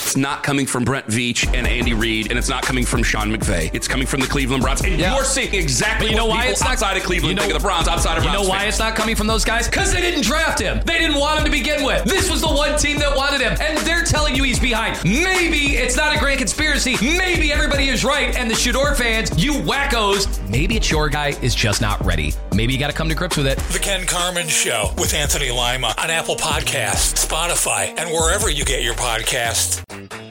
it's not coming from Brent Veach and Andy Reid, and it's not coming from Sean McVay. It's coming from the Cleveland Browns. And you're seeing exactly what people outside of Cleveland think of the Browns, outside of Browns. You know why it's not coming from those guys? Because they didn't draft him. They didn't want him to begin with. This was the one team that wanted him, and they're telling you he's behind. Maybe it's not a grand conspiracy. Maybe everybody is right, and the Shador fans, you wackos, maybe it's your guy is just not ready. Maybe you got to come to grips with it. The Ken Carman Show with Anthony Lima on Apple Podcasts, Spotify, and wherever you get your podcasts.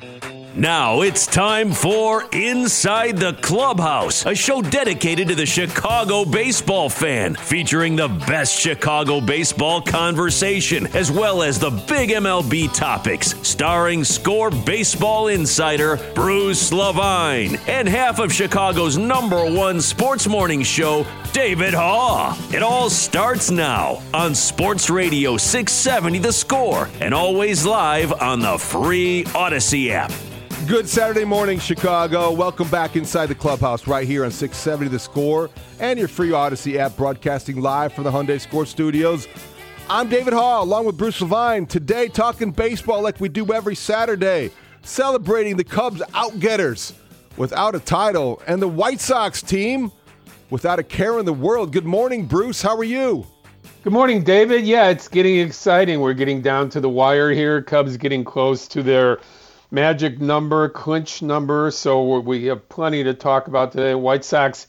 Now it's time for Inside the Clubhouse, a show dedicated to the Chicago baseball fan, featuring the best Chicago baseball conversation, as well as the big MLB topics, starring Score baseball insider Bruce Levine and half of Chicago's #1 sports morning show, David Haugh. It all starts now on Sports Radio 670 The Score, and always live on the free Odyssey app. Good Saturday morning, Chicago. Welcome back inside the clubhouse right here on 670 The Score and your free Odyssey app, broadcasting live from the Hyundai Score Studios. I'm David Haugh, along with Bruce Levine. Today, talking baseball like we do every Saturday, celebrating the Cubs outgetters without a title and the White Sox team without a care in the world. Good morning, Bruce. How are you? Good morning, David. Yeah, it's getting exciting. We're getting down to the wire here. Cubs getting close to their magic number, clinch number, so we have plenty to talk about today. White Sox,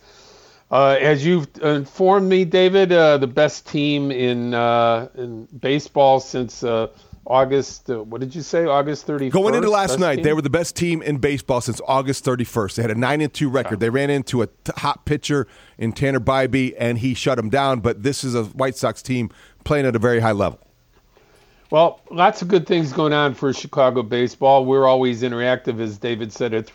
as you've informed me, David, the best team in baseball since August, what did you say, August 31st? Going into last night, they were the best team in baseball since August 31st. They had a 9-2 record. They ran into a hot pitcher in Tanner Bybee, and he shut him down, but this is a White Sox team playing at a very high level. Well, lots of good things going on for Chicago baseball. We're always interactive, as David said, at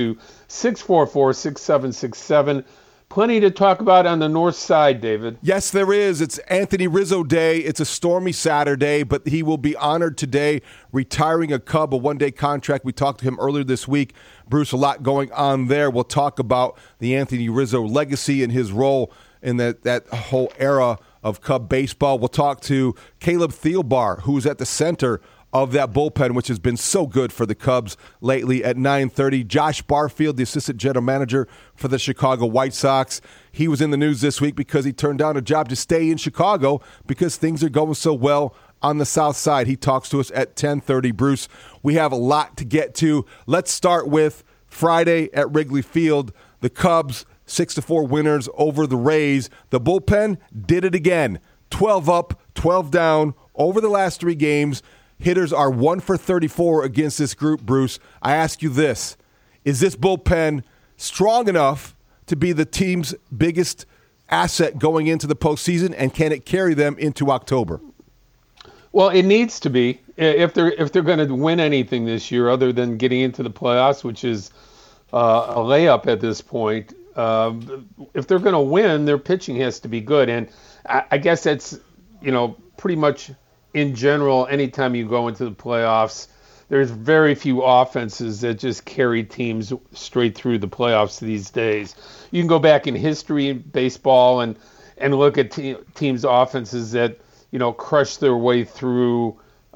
312-644-6767. Plenty to talk about on the north side, David. Yes, there is. It's Anthony Rizzo Day. It's a stormy Saturday, but he will be honored today, retiring a Cub, a one-day contract. We talked to him earlier this week. Bruce, a lot going on there. We'll talk about the Anthony Rizzo legacy and his role in that whole era of Cub baseball. We'll talk to Caleb Thielbar, who's at the center of that bullpen, which has been so good for the Cubs lately at 9:30. Josh Barfield, the assistant general manager for the Chicago White Sox. He was in the news this week because he turned down a job to stay in Chicago because things are going so well on the south side. He talks to us at 10:30. Bruce, we have a lot to get to. Let's start with Friday at Wrigley Field. The Cubs 6-4 winners over the Rays. The bullpen did it again. 12 up, 12 down over the last 3 games. Hitters are 1 for 34 against this group, Bruce. I ask you this. Is this bullpen strong enough to be the team's biggest asset going into the postseason, and can it carry them into October? Well, it needs to be. If they're going to win anything this year other than getting into the playoffs, which is a layup at this point, if they're going to win, their pitching has to be good. And I guess that's, pretty much in general, anytime you go into the playoffs, there's very few offenses that just carry teams straight through the playoffs these days. You can go back in history in baseball and look at teams' offenses that, crush their way through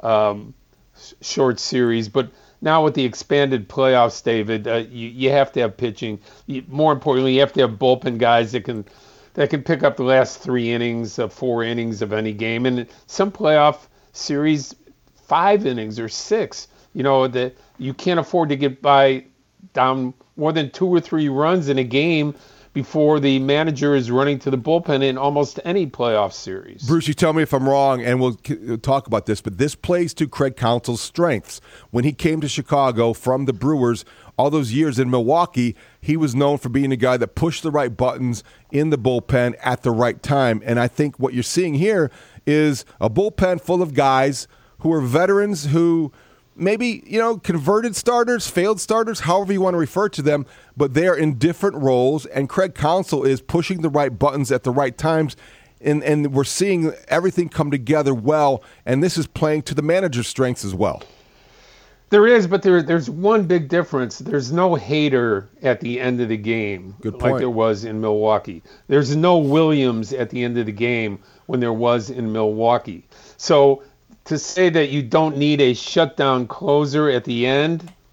short series. But now with the expanded playoffs, David, you have to have pitching. More importantly, you have to have bullpen guys that can pick up the last 3 innings, 4 innings of any game. And some playoff series, 5 innings or 6. That you can't afford to get down more than 2 or 3 runs in a game before the manager is running to the bullpen in almost any playoff series. Bruce, you tell me if I'm wrong, and we'll talk about this, but this plays to Craig Counsell's strengths. When he came to Chicago from the Brewers all those years in Milwaukee, he was known for being a guy that pushed the right buttons in the bullpen at the right time. And I think what you're seeing here is a bullpen full of guys who are veterans who maybe, converted starters, failed starters, however you want to refer to them, but they're in different roles, and Craig Counsell is pushing the right buttons at the right times, and we're seeing everything come together well, and this is playing to the manager's strengths as well. There is, but there's one big difference. There's no Hader at the end of the game like there was in Milwaukee. There's no Williams at the end of the game when there was in Milwaukee. So to say that you don't need a shutdown closer at the end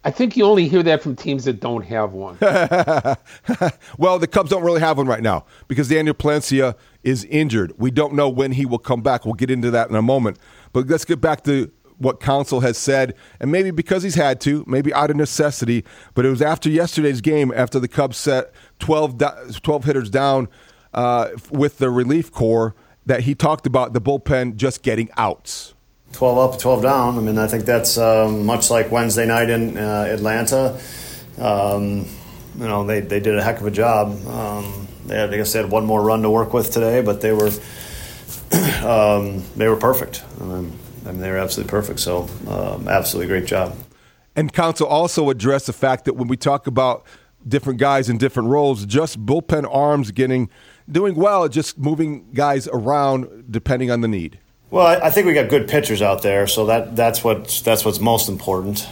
I think you only hear that from teams that don't have one. Well, the Cubs don't really have one right now because Daniel Palencia is injured. We don't know when he will come back. We'll get into that in a moment. But let's get back to what Counsell has said, and maybe because he's had to, maybe out of necessity, but it was after yesterday's game, after the Cubs set 12 hitters down with the relief corps, that he talked about the bullpen just getting outs. 12 up, 12 down. I mean, I think that's much like Wednesday night in Atlanta. They did a heck of a job. I guess they had one more run to work with today, but they were perfect. I mean, they were absolutely perfect. So, absolutely great job. And Counsell also addressed the fact that when we talk about different guys in different roles, just bullpen arms doing well, just moving guys around depending on the need. Well, I think we got good pitchers out there, so that's what's most important.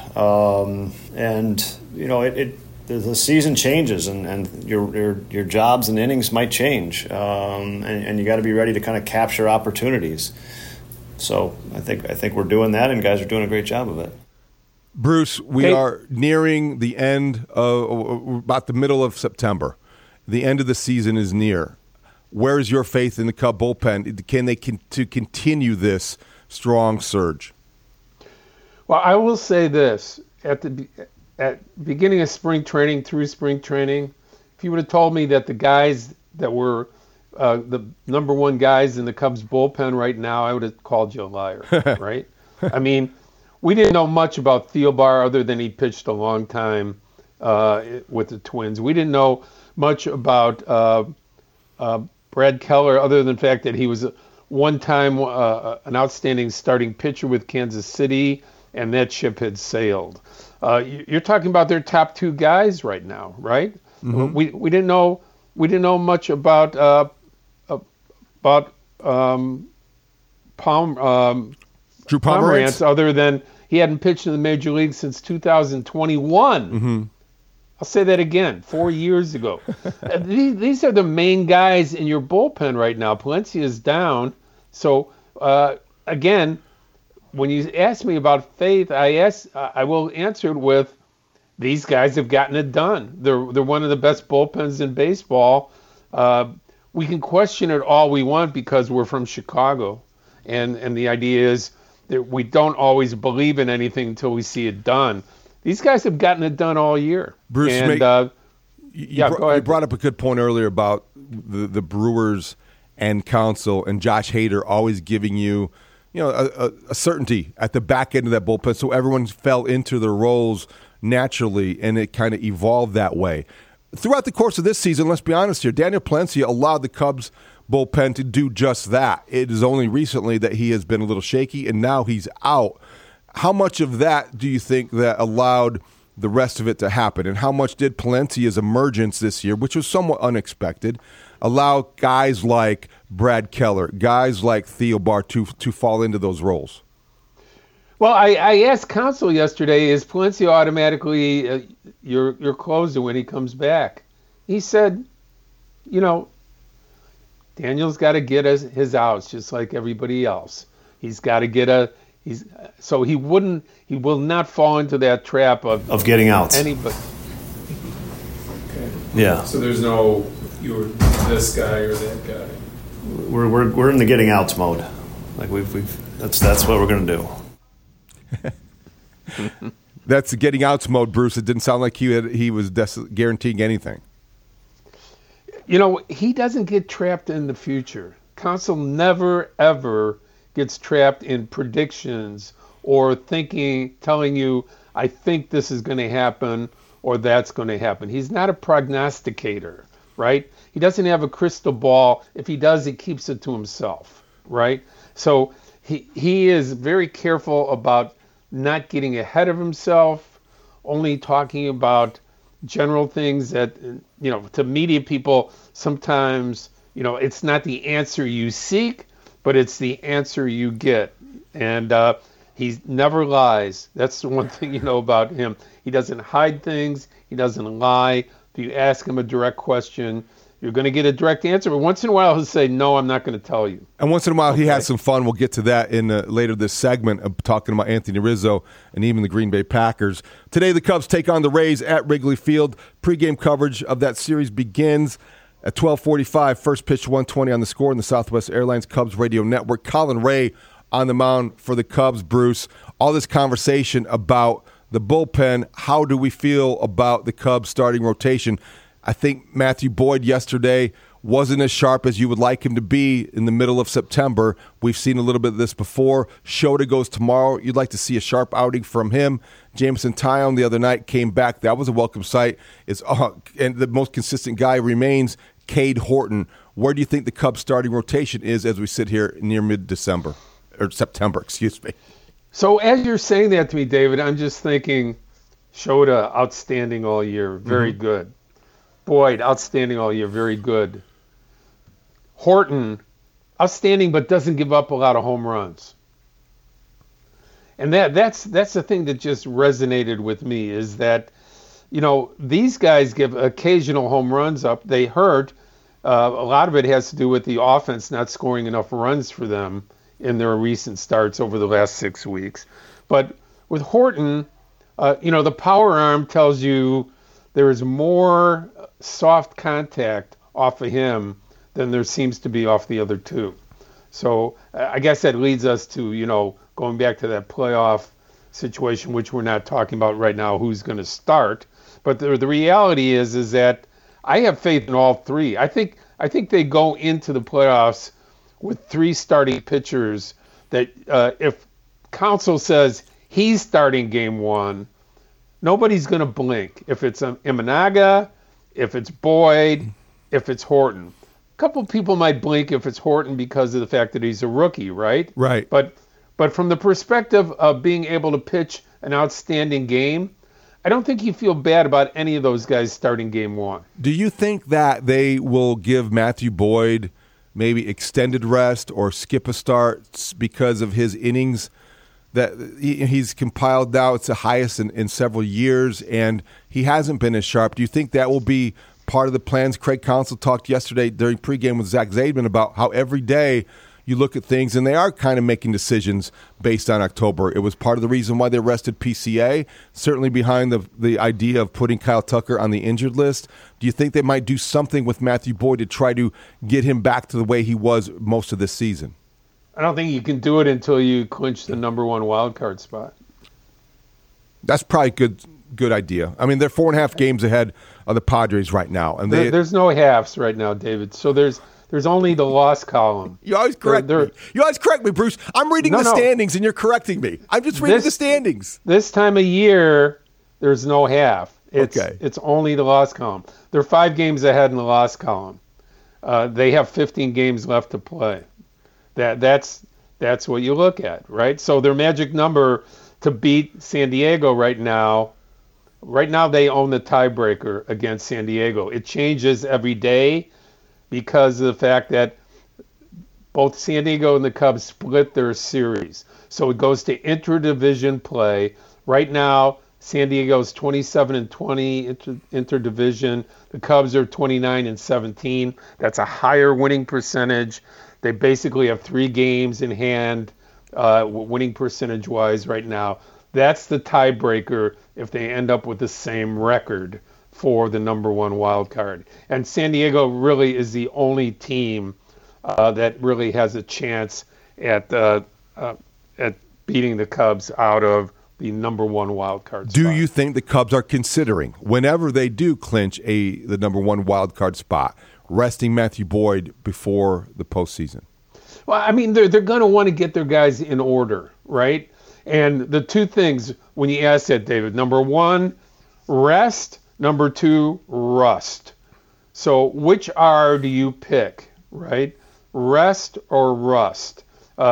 The season changes, and your jobs and innings might change, and you got to be ready to kind of capture opportunities. So I think we're doing that, and guys are doing a great job of it. Bruce, we are nearing the end of about the middle of September. The end of the season is near. Where is your faith in the Cub bullpen? Can they continue this strong surge? Well, I will say this. At beginning of spring training, through spring training, if you would have told me that the guys that were the number one guys in the Cubs bullpen right now, I would have called you a liar, right? I mean, we didn't know much about Thielbar other than he pitched a long time with the Twins. We didn't know much about Brad Keller, other than the fact that he was one time an outstanding starting pitcher with Kansas City, and that ship had sailed. You're talking about their top two guys right now, right? Mm-hmm. We didn't know much about Drew Pomerantz, other than he hadn't pitched in the major league since 2021. Mm-hmm. I'll say that again, 4 years ago. These are the main guys in your bullpen right now. Palencia is down. So, again, when you ask me about faith, I will answer it with these guys have gotten it done. They're one of the best bullpens in baseball. We can question it all we want because we're from Chicago. And the idea is that we don't always believe in anything until we see it done. These guys have gotten it done all year. Bruce, and, you brought up a good point earlier about the Brewers and Counsell and Josh Hader always giving you a certainty at the back end of that bullpen, so everyone fell into their roles naturally, and it kind of evolved that way. Throughout the course of this season, let's be honest here, Daniel Palencia allowed the Cubs bullpen to do just that. It is only recently that he has been a little shaky, and now he's out. How much of that do you think that allowed the rest of it to happen? And how much did Palencia's emergence this year, which was somewhat unexpected, allow guys like Brad Keller, guys like Thielbar to fall into those roles? Well, I asked Counsell yesterday, is Palencia automatically your closer when he comes back? He said, Daniel's got to get his outs just like everybody else. He's got to get so he will not fall into that trap of getting outs. Anybody. Okay. Yeah. So there's no you're this guy or that guy. We're in the getting outs mode. Like that's what we're gonna do. That's the getting outs mode, Bruce. It didn't sound like he was guaranteeing anything. He doesn't get trapped in the future. Counsell never ever gets trapped in predictions or telling you, I think this is going to happen or that's going to happen. He's not a prognosticator, right? He doesn't have a crystal ball. If he does, he keeps it to himself, right? So he is very careful about not getting ahead of himself, only talking about general things that, to media people, sometimes, it's not the answer you seek, but it's the answer you get. And he never lies. That's the one thing about him. He doesn't hide things. He doesn't lie. If you ask him a direct question, you're going to get a direct answer. But once in a while, he'll say, no, I'm not going to tell you. And once in a while, he has some fun. We'll get to that in later this segment of talking about Anthony Rizzo and even the Green Bay Packers. Today, the Cubs take on the Rays at Wrigley Field. Pre-game coverage of that series begins at 12:45. First pitch 120 on the score in the Southwest Airlines Cubs Radio Network. Colin Ray on the mound for the Cubs, Bruce. All this conversation about the bullpen, how do we feel about the Cubs starting rotation? I think Matthew Boyd yesterday wasn't as sharp as you would like him to be in the middle of September. We've seen a little bit of this before. Shota goes tomorrow. You'd like to see a sharp outing from him. Jameson Taillon the other night came back. That was a welcome sight. And the most consistent guy remains Cade Horton. Where do you think the Cubs starting rotation is as we sit here near mid-December? Or September, excuse me. So as you're saying that to me, David, I'm just thinking Shota, outstanding all year, very good. Boyd, outstanding all year, very good. Horton, outstanding, but doesn't give up a lot of home runs. And that's the thing that just resonated with me is that, these guys give occasional home runs up. They hurt. A lot of it has to do with the offense not scoring enough runs for them in their recent starts over the last 6 weeks. But with Horton, the power arm tells you there is more soft contact off of him than there seems to be off the other two. So I guess that leads us to, going back to that playoff situation, which we're not talking about right now, who's going to start. But the reality is that I have faith in all three. I think they go into the playoffs with three starting pitchers that if Counsell says he's starting game one, nobody's going to blink. If it's Imanaga, if it's Boyd, if it's Horton. A couple of people might blink if it's Horton because of the fact that he's a rookie, right? Right. But from the perspective of being able to pitch an outstanding game, I don't think you feel bad about any of those guys starting game one. Do you think that they will give Matthew Boyd maybe extended rest or skip a start because of his innings that he's compiled now? It's the highest in several years, and he hasn't been as sharp. Do you think that will be part of the plans? Craig Counsell talked yesterday during pregame with Zach Zaidman about how every day you look at things, and they are kind of making decisions based on October. It was part of the reason why they arrested PCA, certainly behind the idea of putting Kyle Tucker on the injured list. Do you think they might do something with Matthew Boyd to try to get him back to the way he was most of this season? I don't think you can do it until you clinch the number one wild card spot. That's probably a good idea. I mean, they're 4.5 games ahead of the Padres right now, and there's no halves right now, David. So there's only the loss column. You always correct me. You always correct me, Bruce. I'm reading the standings, and you're correcting me. I'm just reading the standings. This time of year, there's no half. It's only the loss column. They're 5 games ahead in the loss column. They have 15 games left to play. That's what you look at, right? So their magic number to beat San Diego right now they own the tiebreaker against San Diego. It changes every day because of the fact that both San Diego and the Cubs split their series. So it goes to interdivision play. Right now, San Diego's 27-20 interdivision. The Cubs are 29-17. That's a higher winning percentage. They basically have 3 games in hand, winning percentage-wise right now. That's the tiebreaker if they end up with the same record for the number one wild card. And San Diego really is the only team that really has a chance at beating the Cubs out of the number one wild card spot. Do you think the Cubs are considering, whenever they do clinch the number one wild card spot, resting Matthew Boyd before the postseason? Well, I mean, they're going to want to get their guys in order, right? And the two things, when you ask that, David, number one, rest. Number two, rust. So which R do you pick, right? Rest or rust?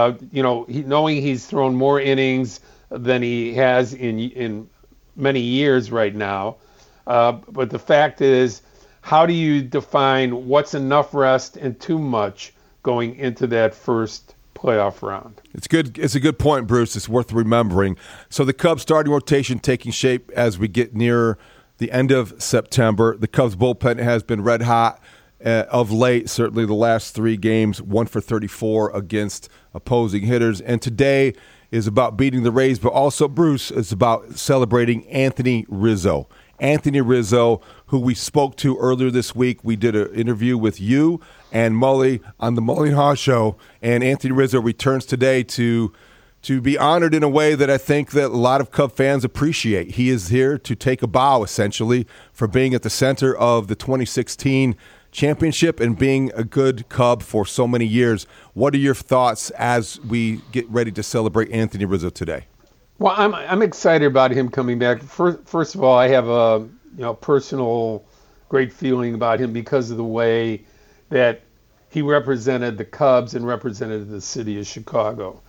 Knowing he's thrown more innings than he has in many years right now. But the fact is, how do you define what's enough rest and too much going into that first playoff round? It's good. It's a good point, Bruce. It's worth remembering. So the Cubs starting rotation taking shape as we get near the end of September. The Cubs bullpen has been red hot. of late. Certainly the last 3 games, 1 for 34 against opposing hitters. And today is about beating the Rays, but also, Bruce, it's about celebrating Anthony Rizzo. Anthony Rizzo, who we spoke to earlier this week. We did an interview with you and Mully on the Mully and Haw Show, and Anthony Rizzo returns today to be honored in a way that I think that a lot of Cub fans appreciate. He is here to take a bow, essentially, for being at the center of the 2016 championship and being a good Cub for so many years. What are your thoughts as we get ready to celebrate Anthony Rizzo today? Well, I'm excited about him coming back. First of all, I have a personal great feeling about him because of the way that he represented the Cubs and represented the city of Chicago.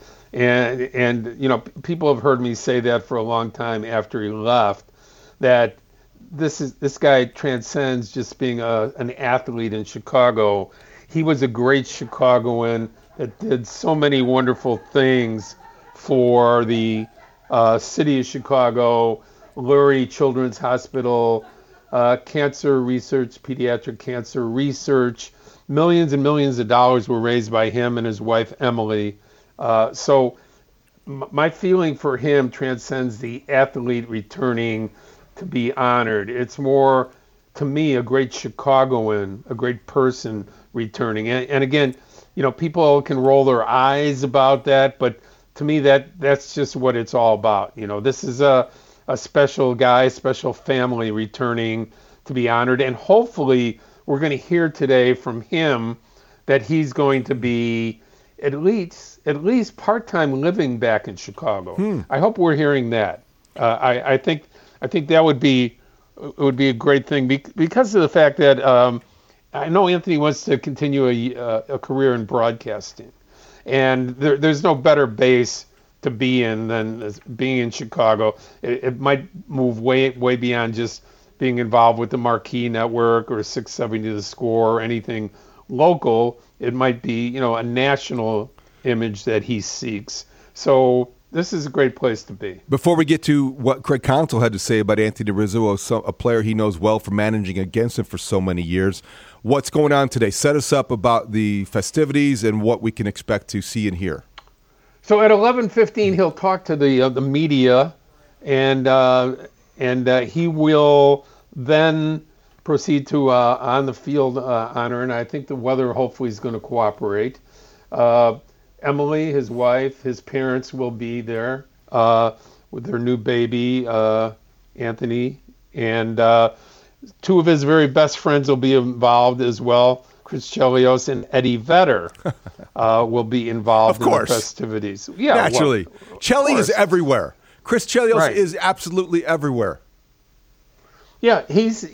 And people have heard me say that for a long time after he left, that this guy transcends just being an athlete in Chicago. He was a great Chicagoan that did so many wonderful things for the city of Chicago, Lurie Children's Hospital, cancer research, pediatric cancer research. Millions and millions of dollars were raised by him and his wife, Emily. So my feeling for him transcends the athlete returning to be honored. It's more, to me, a great Chicagoan, a great person returning. And again, people can roll their eyes about that, but to me, that's just what it's all about. This is a special guy, special family returning to be honored. And hopefully we're going to hear today from him that he's going to be at least part-time living back in Chicago. I hope we're hearing that. I think that would be a great thing because of the fact that I know Anthony wants to continue a career in broadcasting. And there's no better base to be in than being in Chicago. It might move way beyond just being involved with the Marquee Network or 670 The Score or anything local. It might be, a national image that he seeks. So this is a great place to be. Before we get to what Craig Counsell had to say about Anthony Rizzo, a player he knows well from managing against him for so many years, what's going on today? Set us up about the festivities and what we can expect to see and hear. So at 11:15, he'll talk to the media, and he will then proceed to on the field honor, and I think the weather hopefully is going to cooperate. Emily, his wife, his parents will be there with their new baby, Anthony, and 2 of his very best friends will be involved as well. Chris Chelios and Eddie Vedder will be involved in the festivities. Yeah, naturally. Chelly is everywhere. Chris Chelios is absolutely everywhere. Yeah, he's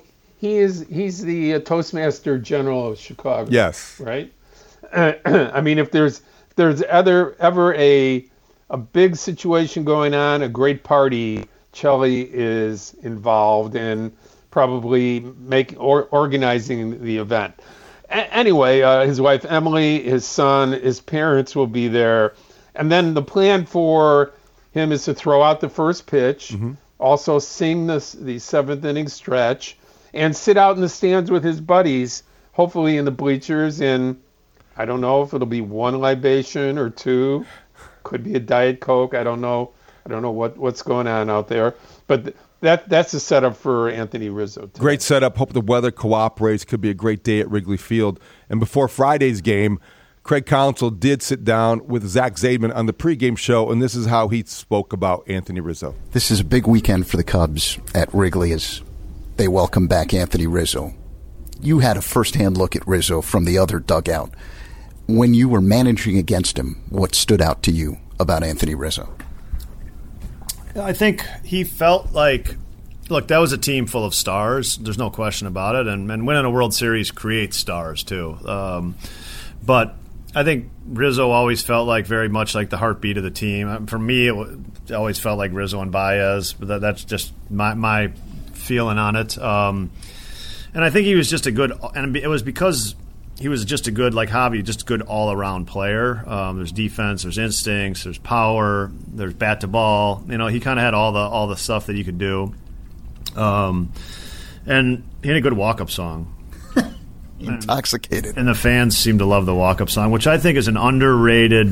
the Toastmaster General of Chicago. Yes. Right? I mean, if there's ever a big situation going on, a great party, Chelly is involved in probably organizing the event. Anyway, his wife Emily, his son, his parents will be there. And then the plan for him is to throw out the first pitch, also sing the 7th inning stretch, and sit out in the stands with his buddies, hopefully in the bleachers. And I don't know if it'll be 1 libation or 2. Could be a Diet Coke. I don't know what's going on out there. But that's a setup for Anthony Rizzo today. Great setup. Hope the weather cooperates. Could be a great day at Wrigley Field. And before Friday's game, Craig Counsell did sit down with Zach Zaidman on the pregame show, and this is how he spoke about Anthony Rizzo. This is a big weekend for the Cubs at Wrigley as they welcome back Anthony Rizzo. You had a firsthand look at Rizzo from the other dugout. When you were managing against him, what stood out to you about Anthony Rizzo? I think he felt like, look, that was a team full of stars. There's no question about it. And winning a World Series creates stars, too. But I think Rizzo always felt like very much like the heartbeat of the team. For me, it always felt like Rizzo and Baez. But that's just my feeling on it. And I think he was just a good – and it was because – he was just a good, like Javi, just a good all-around player. There's defense, there's instincts, there's power, there's bat to ball. He kind of had all the stuff that you could do. And he had a good walk-up song. intoxicated. And the fans seem to love the walk-up song, which I think is an underrated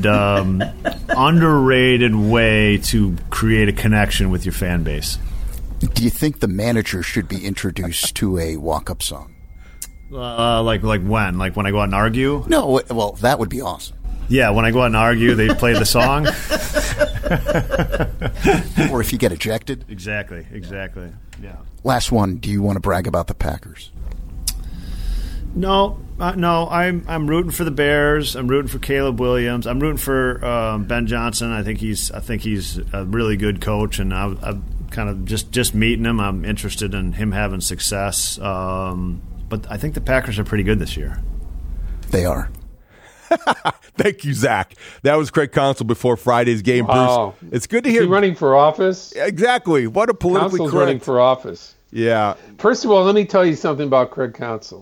way to create a connection with your fan base. Do you think the manager should be introduced to a walk-up song? Like when? Like when I go out and argue? No, well, that would be awesome. Yeah, when I go out and argue, they play the song. Or if you get ejected. Exactly. Yeah. Last one. Do you want to brag about the Packers? No. I'm rooting for the Bears. I'm rooting for Caleb Williams. I'm rooting for Ben Johnson. I think he's a really good coach, and I've kind of just meeting him. I'm interested in him having success. But I think the Packers are pretty good this year. They are. Thank you, Zach. That was Craig Counsell before Friday's game, wow. Bruce. It's good to hear. Is he running for office? Exactly. What a politically Counsell's correct. running for office. Yeah. First of all, let me tell you something about Craig Counsell.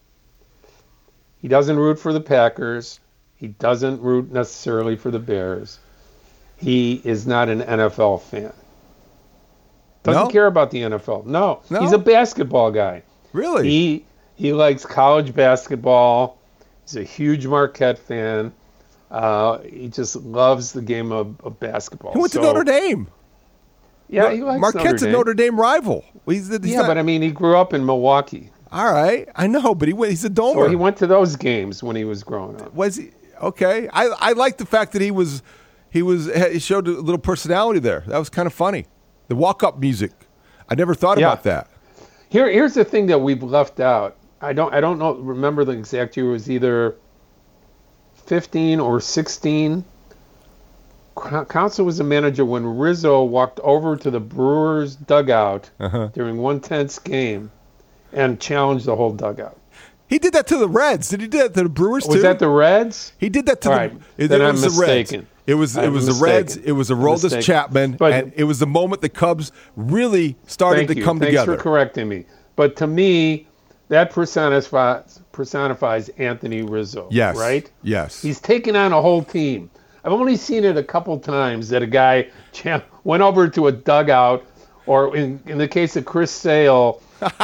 He doesn't root for the Packers. He doesn't root necessarily for the Bears. He is not an NFL fan. Doesn't care about the NFL. No. He's a basketball guy. Really? He likes college basketball. He's a huge Marquette fan. He just loves the game of basketball. He went to Notre Dame. Yeah, he likes Marquette's Notre Dame. a Notre Dame rival. But I mean, he grew up in Milwaukee. All right, I know, but he's a Domer. So he went to those games when he was growing up. Was he? Okay. I like the fact that he showed a little personality there. That was kind of funny. The walk-up music. I never thought about that. Here's the thing that we've left out. I don't know. Remember the exact year? It was either 15 or 16. Counsell was a manager when Rizzo walked over to the Brewers dugout during one tense game and challenged the whole dugout. He did that to the Reds. Did he do that to the Brewers too? Was that the Reds? He did that to then I'm mistaken. It was the Reds. It was Aroldis Chapman, and it was the moment the Cubs really started to come together. Thanks for correcting me. But to me, that personifies Anthony Rizzo. Yes. Right? Yes. He's taken on a whole team. I've only seen it a couple times that a guy went over to a dugout, or in the case of Chris Sale,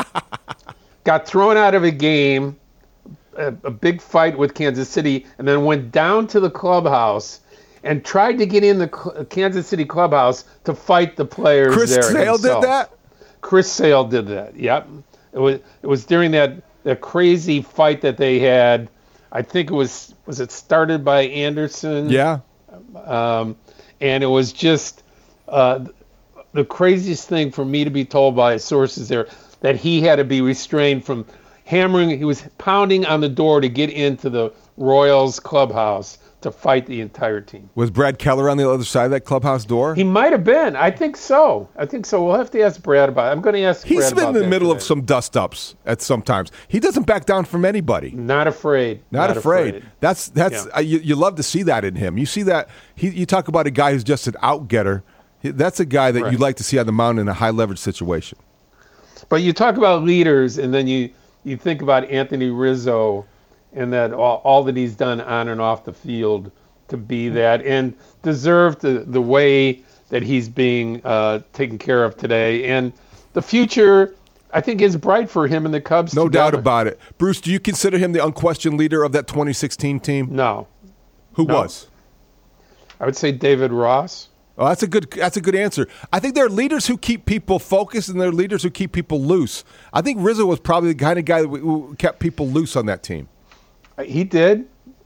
got thrown out of a game, a big fight with Kansas City, and then went down to the clubhouse and tried to get in the Kansas City clubhouse to fight the players there. Chris Sale did that? Chris Sale did that, yep. It was during that crazy fight that they had. I think it was it started by Anderson? Yeah. And it was just the craziest thing for me to be told by sources there, that he had to be restrained from hammering. He was pounding on the door to get into the Royals clubhouse to fight the entire team. Was Brad Keller on the other side of that clubhouse door? He might have been. I think so. We'll have to ask Brad about it. I'm going to ask Brad about it. He's been in the middle of some dust-ups at some times. He doesn't back down from anybody. Not afraid. Not afraid. That's you love to see that in him. You see that. You talk about a guy who's just an out-getter. That's a guy that you like to see on the mound in a high-leverage situation. But you talk about leaders, and then you think about Anthony Rizzo and that all that he's done on and off the field to be that, and deserved the way that he's being taken care of today. And the future, I think, is bright for him and the Cubs. No doubt about it. Bruce, do you consider him the unquestioned leader of that 2016 team? No. Who was? I would say David Ross. Oh, that's a good answer. I think there are leaders who keep people focused, and there are leaders who keep people loose. I think Rizzo was probably the kind of guy who kept people loose on that team. He did.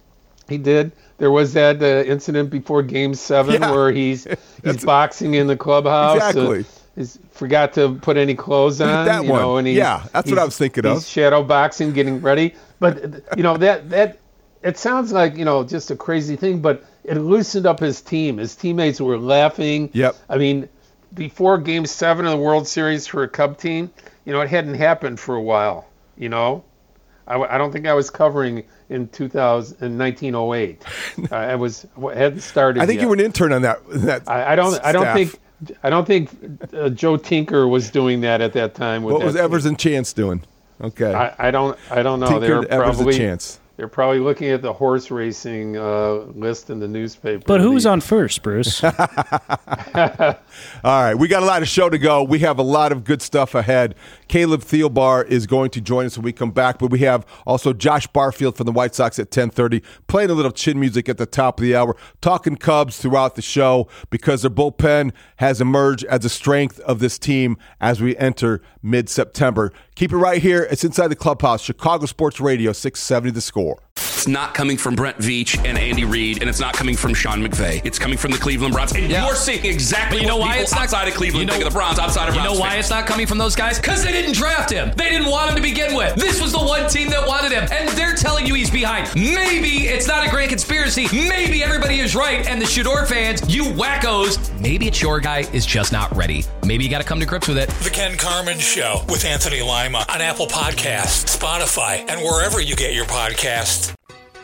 There was that incident before Game 7 where he's boxing in the clubhouse. Exactly. He forgot to put any clothes on. That one. And that's what I was thinking of. He's shadow boxing, getting ready. But that it sounds like just a crazy thing, but it loosened up his team. His teammates were laughing. Yep. I mean, before Game 7 of the World Series for a Cub team, it hadn't happened for a while. I don't think I was covering in 1908. I hadn't started. I think yet. you were an intern on that. I don't think Joe Tinker was doing that at that time. What was Evers and Chance doing? Okay. I don't know. Tinker, They were Evers probably and Chance. They're probably looking at the horse racing list in the newspaper. But who's on first, Bruce? All right, we got a lot of show to go. We have a lot of good stuff ahead. Caleb Thielbar is going to join us when we come back, but we have also Josh Barfield from the White Sox at 10:30, playing a little chin music at the top of the hour, talking Cubs throughout the show because their bullpen has emerged as a strength of this team as we enter mid-September. Keep it right here. It's Inside the Clubhouse, Chicago Sports Radio, 670 The Score. It's not coming from Brent Veach and Andy Reid, and it's not coming from Sean McVay. It's coming from the Cleveland Browns. And you're seeing exactly what people outside of Cleveland think of the Browns, outside of Browns. You know why fans. it's not coming from those guys? Because they didn't draft him. They didn't want him to begin with. This was the one team that wanted him, and they're telling you he's behind. Maybe it's not a grand conspiracy. Maybe everybody is right, and the Shador fans, you wackos, maybe it's your guy is just not ready. Maybe you got to come to grips with it. The Ken Carman Show with Anthony Lima on Apple Podcasts, Spotify, and wherever you get your podcasts.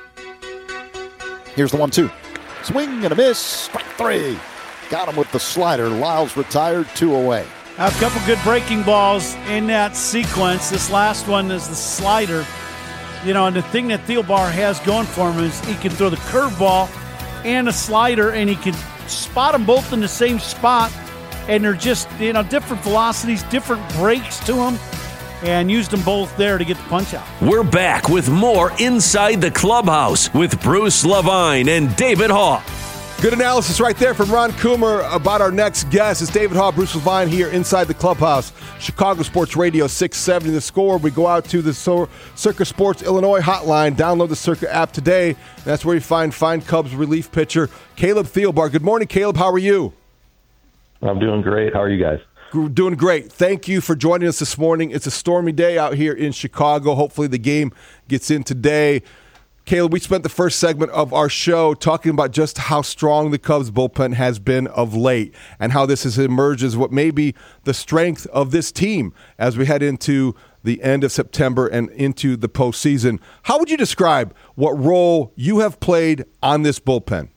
Here's the 1-2. Swing and a miss. Strike three. Got him with the slider. Lyles retired, 2 away. A couple good breaking balls in that sequence. This last one is the slider. You know, and the thing that Thielbar has going for him is he can throw the curveball and a slider, and he can spot them both in the same spot. And they're just, you know, different velocities, different breaks to them, and used them both there to get the punch out. We're back with more Inside the Clubhouse with Bruce Levine and David Haugh. Good analysis right there from Ron Coomer about our next guest. It's David Haugh, Bruce Levine here inside the Clubhouse, Chicago Sports Radio 670 The Score. We go out to the Circa Sports Illinois hotline. Download the Circa app today. That's where you find Cubs relief pitcher Caleb Thielbar. Good morning, Caleb. How are you? I'm doing great. How are you guys? Doing great. Thank you for joining us this morning. It's a stormy day out here in Chicago. Hopefully the game gets in today. Caleb, we spent the first segment of our show talking about just how strong the Cubs bullpen has been of late and how this has emerged as what may be the strength of this team as we head into the end of September and into the postseason. How would you describe what role you have played on this bullpen?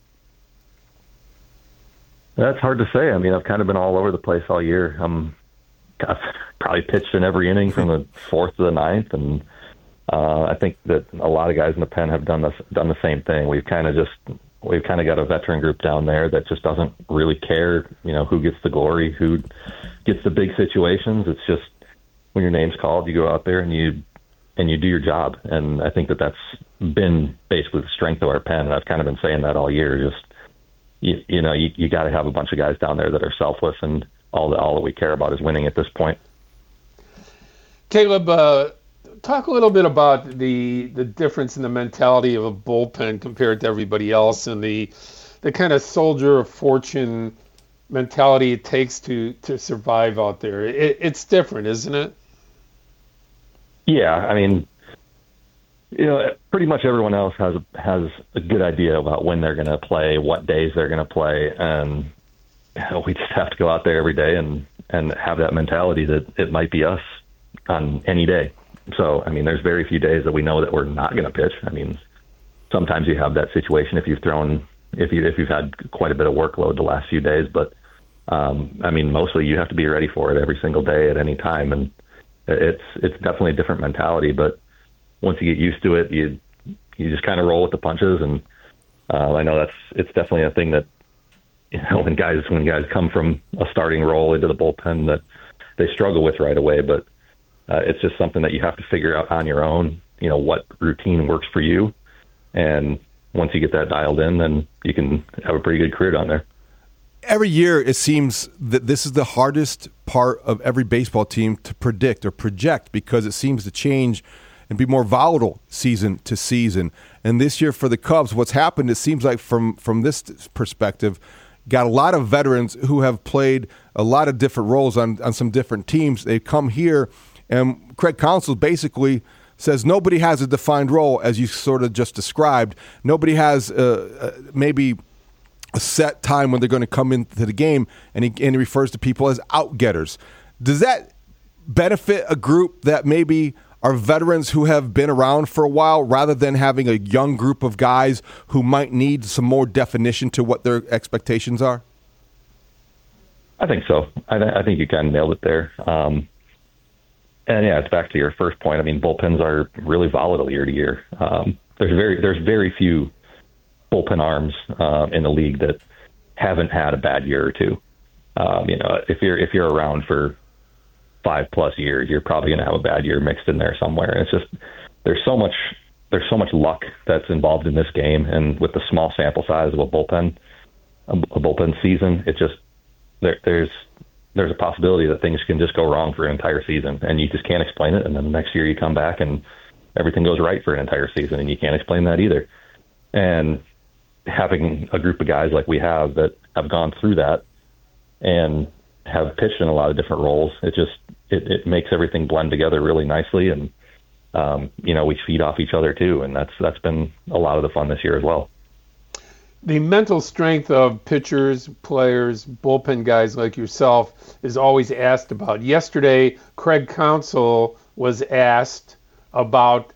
That's hard to say. I mean, I've kind of been all over the place all year. I've probably pitched in every inning from the 4th to the 9th, and I think that a lot of guys in the pen have done the same thing. We've kind of got a veteran group down there that just doesn't really care, you know, who gets the glory, who gets the big situations. It's just when your name's called, you go out there and you do your job. And I think that that's been basically the strength of our pen. And I've kind of been saying that all year. Just you got to have a bunch of guys down there that are selfless, and all that we care about is winning at this point. Caleb, talk a little bit about the difference in the mentality of a bullpen compared to everybody else, and the kind of soldier of fortune mentality it takes to survive out there. It's different, isn't it? Yeah, I mean, you know, pretty much everyone else has a good idea about when they're going to play, what days they're going to play, and we just have to go out there every day and have that mentality that it might be us on any day. So, I mean, there's very few days that we know that we're not going to pitch. I mean, sometimes you have that situation if you've had quite a bit of workload the last few days, but I mean, mostly you have to be ready for it every single day at any time, and it's definitely a different mentality. But once you get used to it, you just kind of roll with the punches, and I know it's definitely a thing that, you know, when guys come from a starting role into the bullpen that they struggle with right away, but it's just something that you have to figure out on your own, you know, what routine works for you. And once you get that dialed in, then you can have a pretty good career down there. Every year, it seems that this is the hardest part of every baseball team to predict or project because it seems to change and be more volatile season to season. And this year for the Cubs, what's happened, it seems like from this perspective, got a lot of veterans who have played a lot of different roles on some different teams. They come here, and Craig Counsell basically says nobody has a defined role, as you sort of just described. Nobody has maybe a set time when they're going to come into the game, and he refers to people as out-getters. Does that benefit a group that maybe are veterans who have been around for a while rather than having a young group of guys who might need some more definition to what their expectations are? I think so. I think you kind of nailed it there. And yeah, it's back to your first point. I mean, bullpens are really volatile year to year. there's very few bullpen arms in the league that haven't had a bad year or two. If you're around for 5+ years, you're probably going to have a bad year mixed in there somewhere. And it's just there's so much luck that's involved in this game, and with the small sample size of a bullpen season, it just there's a possibility that things can just go wrong for an entire season, and you just can't explain it. And then the next year you come back and everything goes right for an entire season, and you can't explain that either. And having a group of guys like we have that have gone through that and have pitched in a lot of different roles, it makes everything blend together really nicely. And we feed off each other too, and that's been a lot of the fun this year as well. The mental strength of pitchers, players, bullpen guys like yourself is always asked about. Yesterday, Craig Counsell was asked about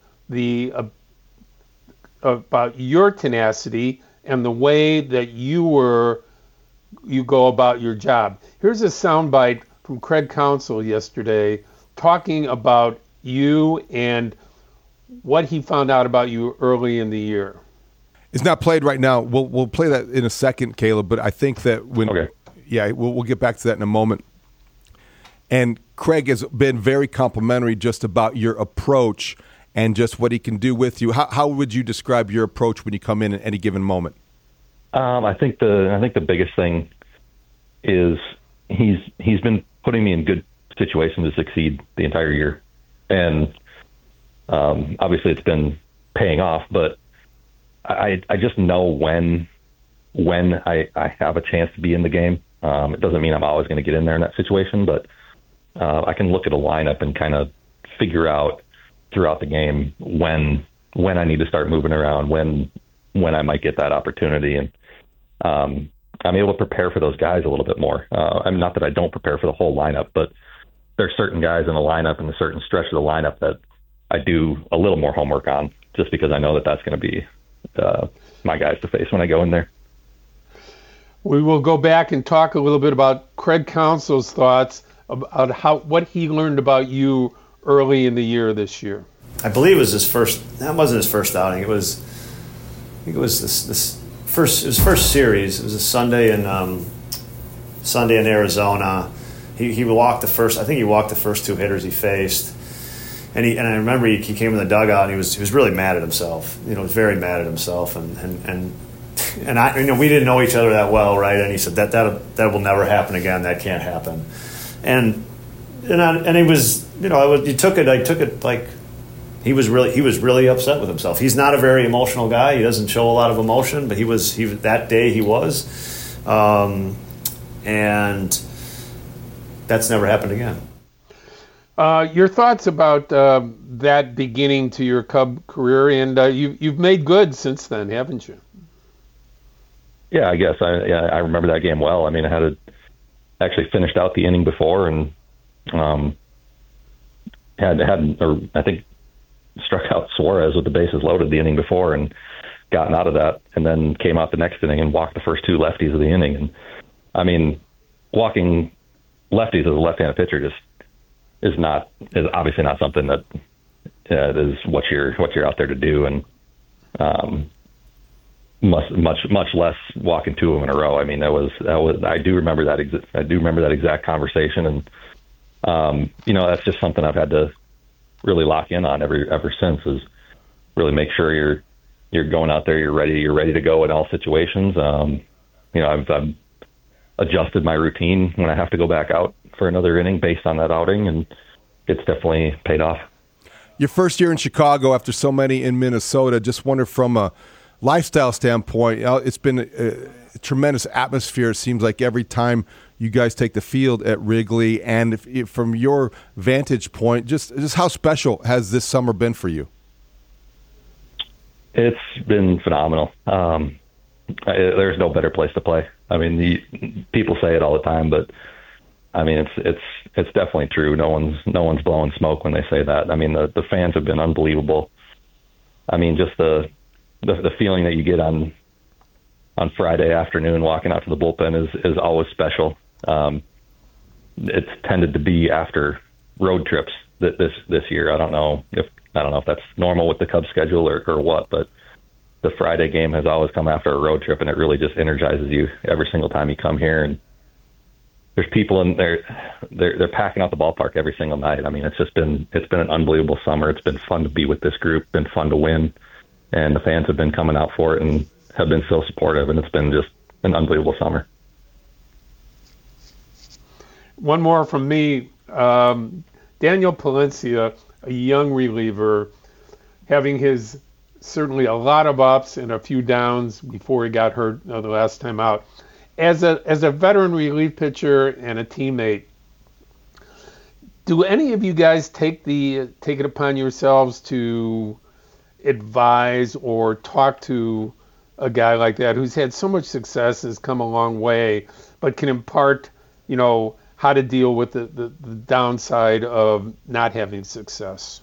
about your tenacity and the way that you go about your job. Here's a soundbite from Craig Counsell yesterday talking about you and what he found out about you early in the year. It's not played right now. We'll play that in a second, Caleb. But I think that we'll get back to that in a moment. And Craig has been very complimentary just about your approach and just what he can do with you. How would you describe your approach when you come in at any given moment? I think the biggest thing is he's been putting me in good situations to succeed the entire year, and obviously it's been paying off. But I just know when I have a chance to be in the game. It doesn't mean I'm always going to get in there in that situation, but I can look at a lineup and kind of figure out throughout the game when I need to start moving around, when I might get that opportunity. And I'm able to prepare for those guys a little bit more. I'm not that I don't prepare for the whole lineup, but there's certain guys in the lineup and a certain stretch of the lineup that I do a little more homework on, just because I know that that's going to be my guys to face when I go in there. We will go back and talk a little bit about Craig Counsell's thoughts about what he learned about you early in the year this year. I believe it was his first. That wasn't his first outing. It was his first series. It was a Sunday in Arizona. He walked the first. I think he walked the first two hitters he faced. And I remember he came in the dugout and he was really mad at himself. He was very mad at himself, and I we didn't know each other that well, right? And he said that will never happen again. That can't happen. And he was, I took it like he was really upset with himself. He's not a very emotional guy. He doesn't show a lot of emotion, but he was that day he was, and that's never happened again. Your thoughts about that beginning to your Cub career, and you've made good since then, haven't you? Yeah, I guess I remember that game well. I mean, I had actually finished out the inning before, and I think struck out Suarez with the bases loaded the inning before, and gotten out of that, and then came out the next inning and walked the first two lefties of the inning. And I mean, walking lefties as a left-handed pitcher is obviously not something that is what you're out there to do, and much less walking two of them in a row. I mean, I do remember that exact conversation, and that's just something I've had to really lock in on ever since, is really make sure you're going out there, you're ready to go in all situations. I've adjusted my routine when I have to go back out for another inning based on that outing, and it's definitely paid off. Your first year in Chicago after so many in Minnesota, just wonder from a lifestyle standpoint, it's been a tremendous atmosphere. It seems like every time you guys take the field at Wrigley, and from your vantage point, just how special has this summer been for you? It's been phenomenal. There's no better place to play. I mean, people say it all the time, but I mean, it's definitely true. No one's blowing smoke when they say that. I mean, the fans have been unbelievable. I mean, just the feeling that you get on Friday afternoon walking out to the bullpen is always special. It's tended to be after road trips this year. I don't know if I don't know if that's normal with the Cubs schedule or what, but the Friday game has always come after a road trip, and it really just energizes you every single time you come here. And there's people in there, they're packing out the ballpark every single night. I mean, it's been an unbelievable summer. It's been fun to be with this group, been fun to win, and the fans have been coming out for it and have been so supportive, and it's been just an unbelievable summer. One more from me. Daniel Palencia, a young reliever, having his certainly a lot of ups and a few downs before he got hurt the last time out. As a veteran relief pitcher and a teammate, do any of you guys take it upon yourselves to advise or talk to a guy like that who's had so much success, has come a long way, but can impart, how to deal with the downside of not having success?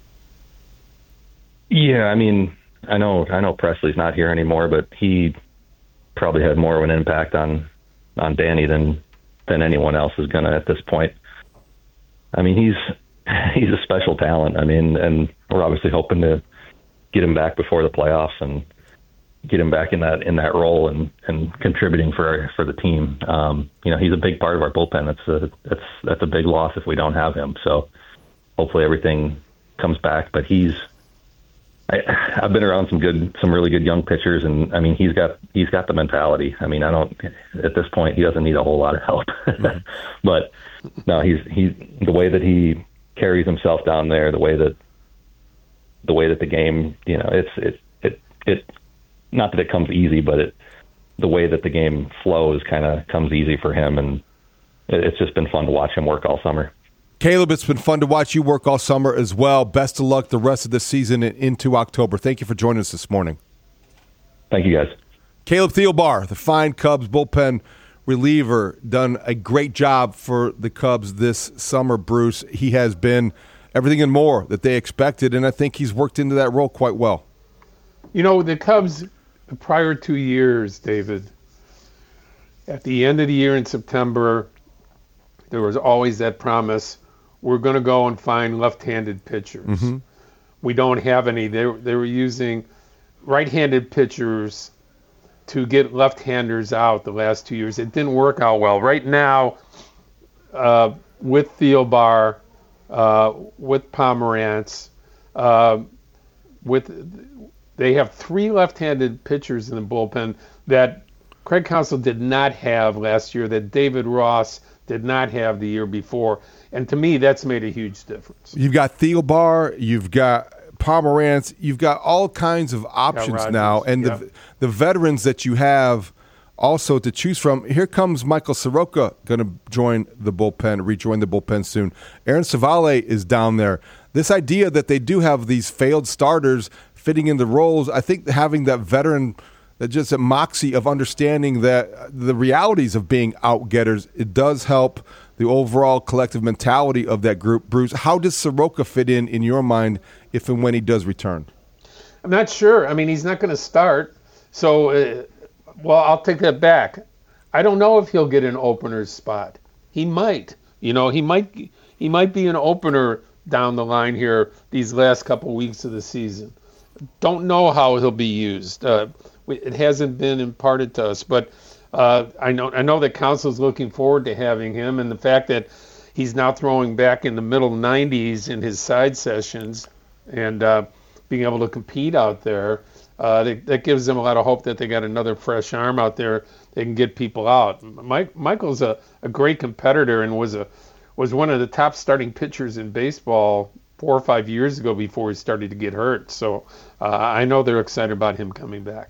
Yeah, I mean, I know Presley's not here anymore, but he probably had more of an impact on Danny than anyone else is gonna at this point. I mean, he's a special talent. I mean, and we're obviously hoping to get him back before the playoffs and get him back in that role and contributing for the team. He's a big part of our bullpen. That's a big loss if we don't have him. So hopefully everything comes back. But I've been around some really good young pitchers, and I mean he's got the mentality. I mean, at this point he doesn't need a whole lot of help. Mm-hmm. But no, he's the way that he carries himself down there, the way that the game, it's not that it comes easy, but the way that the game flows kind of comes easy for him, and it's just been fun to watch him work all summer. Caleb, it's been fun to watch you work all summer as well. Best of luck the rest of the season and into October. Thank you for joining us this morning. Thank you, guys. Caleb Thielbar, the fine Cubs bullpen reliever, done a great job for the Cubs this summer, Bruce. He has been everything and more that they expected, and I think he's worked into that role quite well. The Cubs, the prior 2 years, David, at the end of the year in September, there was always that promise, we're going to go and find left-handed pitchers. Mm-hmm. We don't have any. They were using right-handed pitchers to get left-handers out the last 2 years. It didn't work out well. Right now, with Thielbar, with Pomerantz, they have 3 left-handed pitchers in the bullpen that Craig Counsell did not have last year, that David Ross did not have the year before. And to me, that's made a huge difference. You've got Thielbar, you've got Pomerantz, you've got all kinds of options now. And the veterans that you have also to choose from. Here comes Michael Soroka going to rejoin the bullpen soon. Aaron Savale is down there. This idea that they do have these failed starters fitting in the roles, I think having that veteran, just a moxie of understanding that the realities of being out-getters, it does help the overall collective mentality of that group. Bruce, how does Soroka fit in your mind if and when he does return? I'm not sure. I mean, he's not going to start. So, I'll take that back. I don't know if he'll get an opener's spot. He might. He might be an opener down the line here these last couple weeks of the season. Don't know how he'll be used. It hasn't been imparted to us, but I know that Counsell's looking forward to having him, and the fact that he's now throwing back in the middle 90s in his side sessions and being able to compete out there, that gives them a lot of hope that they got another fresh arm out there. They can get people out. Michael's a great competitor and was one of the top starting pitchers in baseball 4 or 5 years ago before he started to get hurt. So I know they're excited about him coming back.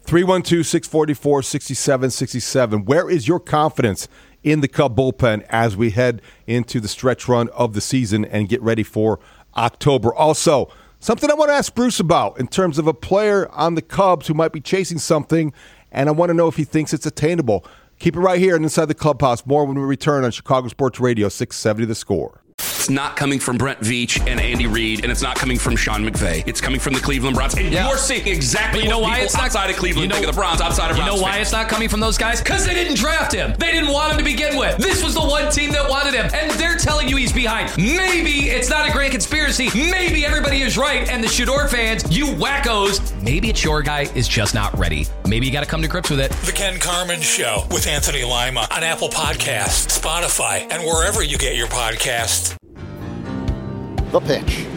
312-644-6767. Where is your confidence in the Cub bullpen as we head into the stretch run of the season and get ready for October? Also, something I want to ask Bruce about in terms of a player on the Cubs who might be chasing something, and I want to know if he thinks it's attainable. Keep it right here and Inside the Clubhouse. More when we return on Chicago Sports Radio 670 The Score. it's not coming from Brent Veach and Andy Reid, and it's not coming from Sean McVay. It's coming from the Cleveland Browns. And you're seeing exactly what people outside of Cleveland think of the Browns, outside of Browns. You know why it's not coming from those guys? Because they didn't draft him. They didn't want him to begin with. This was the one team that wanted him, and they're telling you he's behind. Maybe it's not a grand conspiracy. Maybe everybody is right, and the Shador fans, you wackos, maybe it's your guy is just not ready. Maybe you got to come to grips with it. The Ken Carman Show with Anthony Lima on Apple Podcasts, Spotify, and wherever you get your podcasts. The pitch.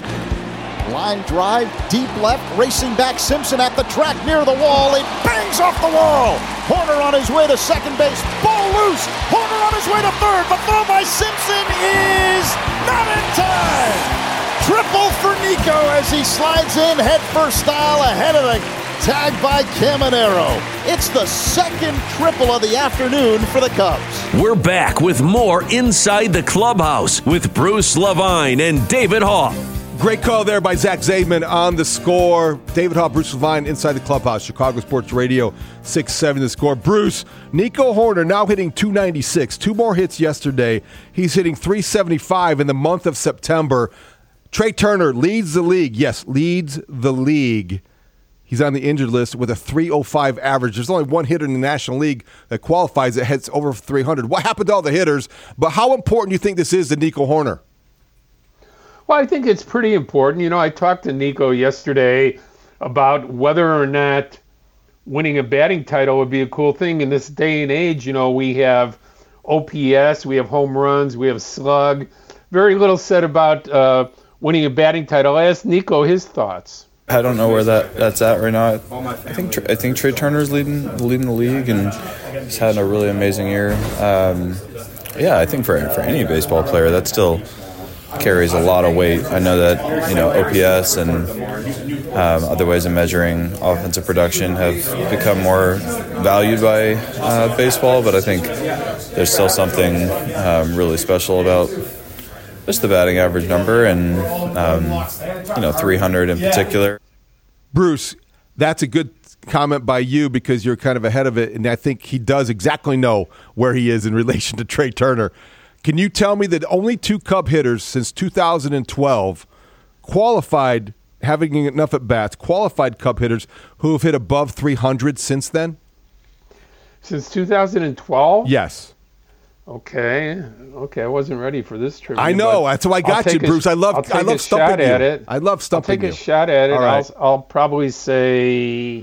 Line drive, deep left, racing back Simpson at the track near the wall. It bangs off the wall. Horner on his way to second base. Ball loose. Horner on his way to third. But throw by Simpson is not in time. Triple for Nico as he slides in head first style ahead of the tag by Caminero. It's the second triple of the afternoon for the Cubs. We're back with more Inside the Clubhouse with Bruce Levine and David Haugh. Great call there by Zach Zaidman on the score. David Haugh, Bruce Levine, Inside the Clubhouse, Chicago Sports Radio, 6-7 the score. Bruce, Nico Horner now hitting .296. 2 more hits yesterday. He's hitting .375 in the month of September. Trey Turner leads the league. Yes, leads the league. He's on the injured list with a .305 average. There's only one hitter in the National League that qualifies that hits over 300. What happened to all the hitters? But how important do you think this is to Nico Horner? Well, I think it's pretty important. You know, I talked to Nico yesterday about whether or not winning a batting title would be a cool thing in this day and age. You know, we have OPS, we have home runs, we have slug. Very little said about winning a batting title. I asked Nico his thoughts. I don't know where that's at right now. I think Trey Turner's leading the league, and he's had a really amazing year. I think for any baseball player, that still carries a lot of weight. I know that, you know, OPS and other ways of measuring offensive production have become more valued by baseball, but I think there's still something really special about just the batting average number and 300 in particular. Bruce, that's a good comment by you because you're kind of ahead of it, and I think he does exactly know where he is in relation to Trey Turner. Can you tell me that only 2 Cub hitters since 2012 qualified, having enough at bats, qualified Cub hitters who have hit above 300 since then? Since 2012? Yes. Okay, I wasn't ready for this trivia. I know, that's why I got you, Bruce. I love stumping shot you. At it. I love stumping you. I'll take a shot at it. All right. I'll probably say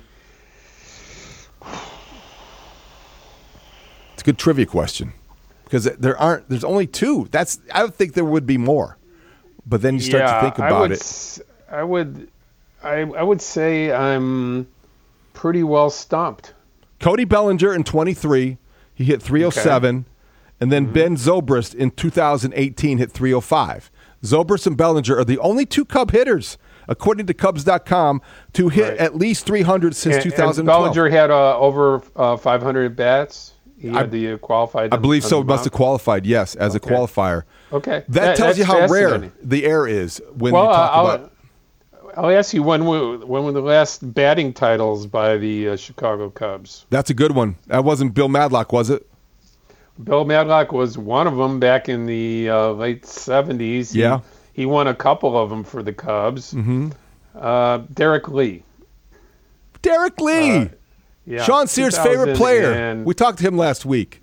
it's a good trivia question. Because there's only 2. I would think there would be more, but then you start to think about it. I would say I'm pretty well stumped. Cody Bellinger in 23, he hit 307, okay. And then Ben Zobrist in 2018 hit 305. Zobrist and Bellinger are the only 2 Cub hitters, according to Cubs.com, to hit at least 300 since 2012. And Bellinger had over 500 bats. He had the qualified. I believe so. Must have qualified, yes, as a qualifier. Okay. That tells you how rare the air is when you talk about. I'll ask you when were the last batting titles by the Chicago Cubs? That's a good one. That wasn't Bill Madlock, was it? Bill Madlock was one of them back in the late 70s. Yeah. He won a couple of them for the Cubs. Mm-hmm. Derek Lee. Derek Lee! Yeah, Sean Sears' favorite player. We talked to him last week.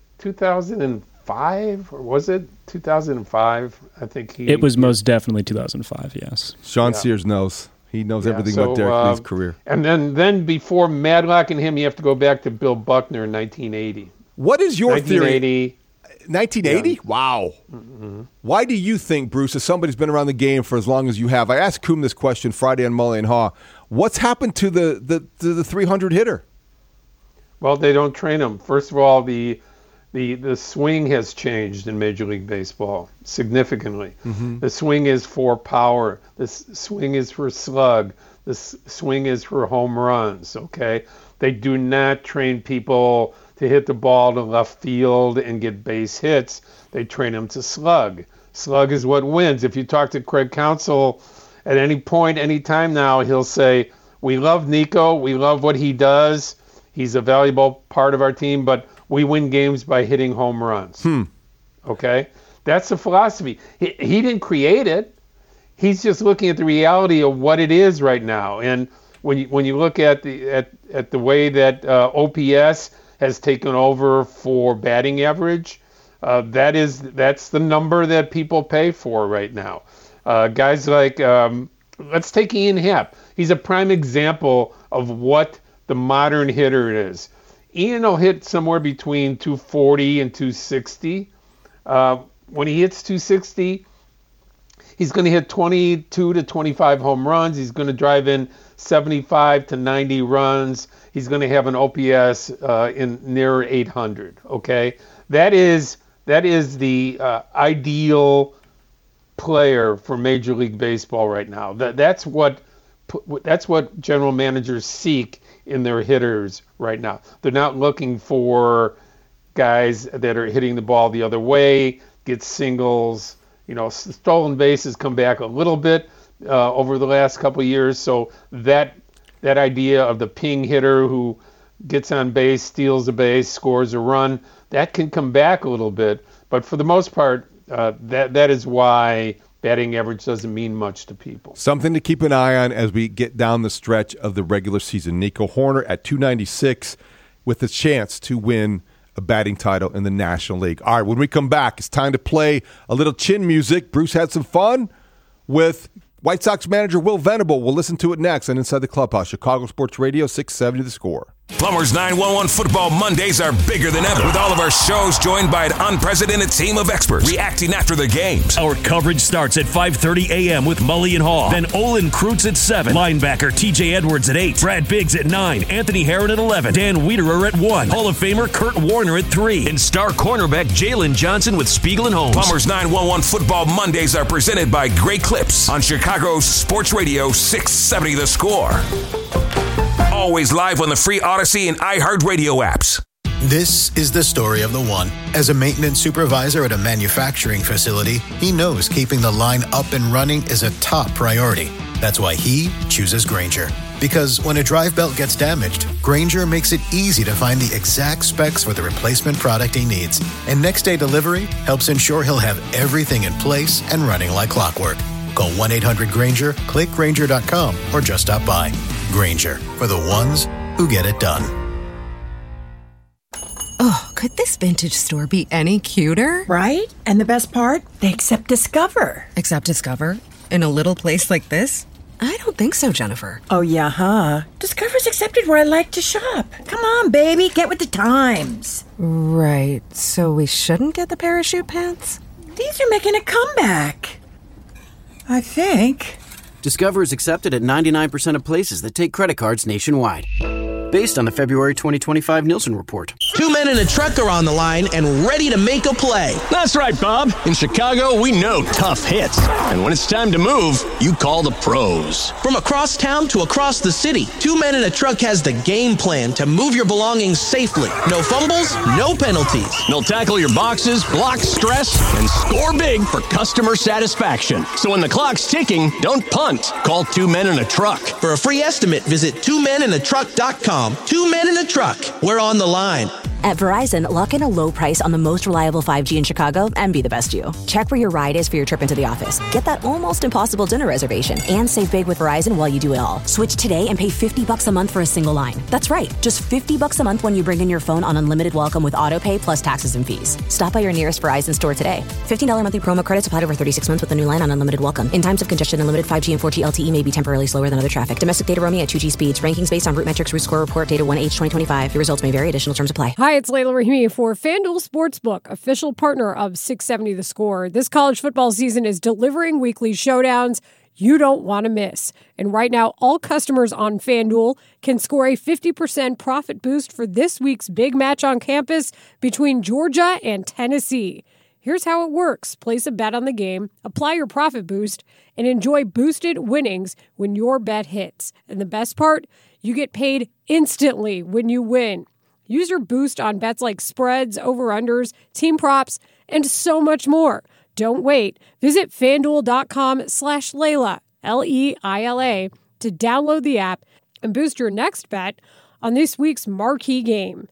2005, or was it 2005? I think It was most definitely 2005, yes. Sean Sears knows. He knows everything about Derek Lee's career. And then before Madlock and him, you have to go back to Bill Buckner in 1980. What is your 1980, theory? 1980? Yeah. Wow. Mm-hmm. Why do you think, Bruce, as somebody who's been around the game for as long as you have, I asked Coom this question Friday on Mully and Haugh, what's happened to the 300 hitter? Well, they don't train them. First of all, the swing has changed in Major League Baseball significantly. Mm-hmm. The swing is for power. The swing is for slug. The swing is for home runs, okay? They do not train people to hit the ball to left field and get base hits. They train them to slug. Slug is what wins. If you talk to Craig Counsell at any point, any time now, he'll say, we love Nico. We love what he does. He's a valuable part of our team, but we win games by hitting home runs. Okay? That's the philosophy. He didn't create it. He's just looking at the reality of what it is right now. And when you look at the way that OPS has taken over for batting average, that's the number that people pay for right now. Guys like let's take Ian Happ. He's a prime example of what the modern hitter is. Ian will hit somewhere between 240 and 260. When he hits 260, he's going to hit 22 to 25 home runs. He's going to drive in 75 to 90 runs. He's going to have an OPS in near 800. Okay, that is the ideal player for Major League Baseball right now. That's what general managers seek in their hitters right now. They're not looking for guys that are hitting the ball the other way, get singles. Stolen bases come back a little bit over the last couple of years. So that idea of the ping hitter who gets on base, steals a base, scores a run, that can come back a little bit. But for the most part, that is why batting average doesn't mean much to people. Something to keep an eye on as we get down the stretch of the regular season. Nico Hoerner at 296 with a chance to win a batting title in the National League. All right, when we come back, it's time to play a little chin music. Bruce had some fun with White Sox manager Will Venable. We'll listen to it next on Inside the Clubhouse, Chicago Sports Radio 670 The Score. Plumbers 911 Football Mondays are bigger than ever, with all of our shows joined by an unprecedented team of experts reacting after the games. Our coverage starts at 5:30 a.m. with Mully and Haw. Then Olin Kreutz at 7. Linebacker T.J. Edwards at 8. Brad Biggs at 9. Anthony Herron at 11. Dan Wiederer at 1. Hall of Famer Kurt Warner at 3. And star cornerback Jalen Johnson with Spiegel and Holmes. Plumbers 911 Football Mondays are presented by Great Clips on Chicago's Sports Radio 670 The Score. Always live on the free Odyssey and iHeartRadio apps. This is the story of the one. As a maintenance supervisor at a manufacturing facility, he knows keeping the line up and running is a top priority. That's why he chooses Grainger. Because when a drive belt gets damaged, Grainger makes it easy to find the exact specs for the replacement product he needs. And next-day delivery helps ensure he'll have everything in place and running like clockwork. Call 1-800-GRAINGER, click Grainger.com, or just stop by. Grainger, for the ones who get it done. Oh, could this vintage store be any cuter? Right? And the best part? They accept Discover. Accept Discover? In a little place like this? I don't think so, Jennifer. Oh, yeah, huh? Discover's accepted where I like to shop. Come on, baby, get with the times. Right, so we shouldn't get the parachute pants? These are making a comeback. I think. Discover is accepted at 99% of places that take credit cards nationwide. Based on the February 2025 Nielsen report. Two men in a truck are on the line and ready to make a play. That's right, Bob. In Chicago, we know tough hits. And when it's time to move, you call the pros. From across town to across the city, Two Men in a Truck has the game plan to move your belongings safely. No fumbles, no penalties. They'll tackle your boxes, block stress, and score big for customer satisfaction. So when the clock's ticking, don't punt. Call Two Men in a Truck. For a free estimate, visit twomeninatruck.com. 2 Men in a Truck. We're on the line. At Verizon, lock in a low price on the most reliable 5G in Chicago and be the best you. Check where your ride is for your trip into the office. Get that almost impossible dinner reservation and save big with Verizon while you do it all. Switch today and pay $50 a month for a single line. That's right, just $50 a month when you bring in your phone on unlimited welcome with autopay plus taxes and fees. Stop by your nearest Verizon store today. $15 monthly promo credits applied over 36 months with a new line on unlimited welcome. In times of congestion, unlimited 5G and 4G LTE may be temporarily slower than other traffic. Domestic data roaming at 2G speeds. Rankings based on Root Metrics Root Score Report data 1H 2025. Your results may vary. Additional terms apply. Hi, it's Layla Rahimi for FanDuel Sportsbook, official partner of 670 The Score. This college football season is delivering weekly showdowns you don't want to miss. And right now, all customers on FanDuel can score a 50% profit boost for this week's big match on campus between Georgia and Tennessee. Here's how it works. Place a bet on the game, apply your profit boost, and enjoy boosted winnings when your bet hits. And the best part, you get paid instantly when you win. Use your boost on bets like spreads, over-unders, team props, and so much more. Don't wait. Visit FanDuel.com/Layla, Leila, to download the app and boost your next bet on this week's marquee game.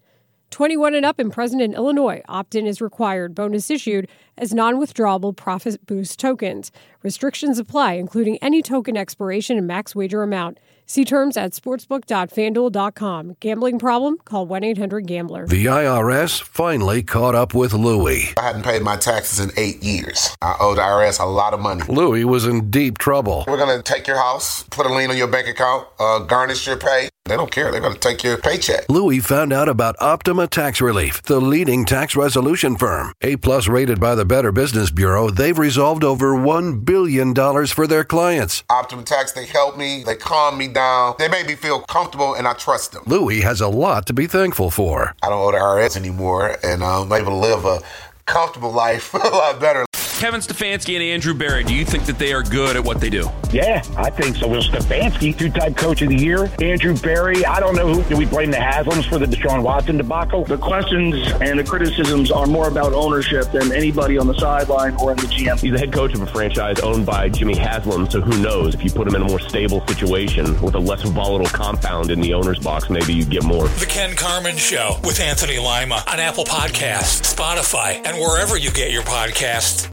21 and up and present in Illinois. Opt-in is required. Bonus issued as non-withdrawable profit boost tokens. Restrictions apply, including any token expiration and max wager amount. See terms at sportsbook.fanduel.com. Gambling problem? Call 1-800-GAMBLER. The IRS finally caught up with Louie. I hadn't paid my taxes in 8 years. I owed the IRS a lot of money. Louie was in deep trouble. We're going to take your house, put a lien on your bank account, garnish your pay. They don't care. They're going to take your paycheck. Louie found out about Optima Tax Relief, the leading tax resolution firm. A-plus rated by the Better Business Bureau, they've resolved over $1 billion for their clients. Optima Tax, they help me. They calm me down. They make me feel comfortable, and I trust them. Louie has a lot to be thankful for. I don't owe the IRS anymore, and I'm able to live a comfortable life a lot better. Kevin Stefanski and Andrew Berry, do you think that they are good at what they do? Yeah, I think so. Well, Stefanski, two-time coach of the year. Andrew Berry, I don't know who. Do we blame the Haslams for the Deshaun Watson debacle? The questions and the criticisms are more about ownership than anybody on the sideline or in the GM. He's the head coach of a franchise owned by Jimmy Haslam, so who knows? If you put him in a more stable situation with a less volatile compound in the owner's box, maybe you get more. The Ken Carman Show with Anthony Lima on Apple Podcasts, Spotify, and wherever you get your podcasts.